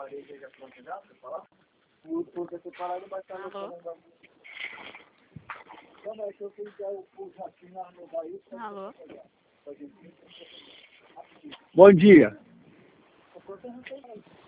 parede já pronta já, pra falar? O tudo é separado, mas tá no bagulho. Então, é que eu fui dar o jatinho lá no Bahia. Alô? Bom dia.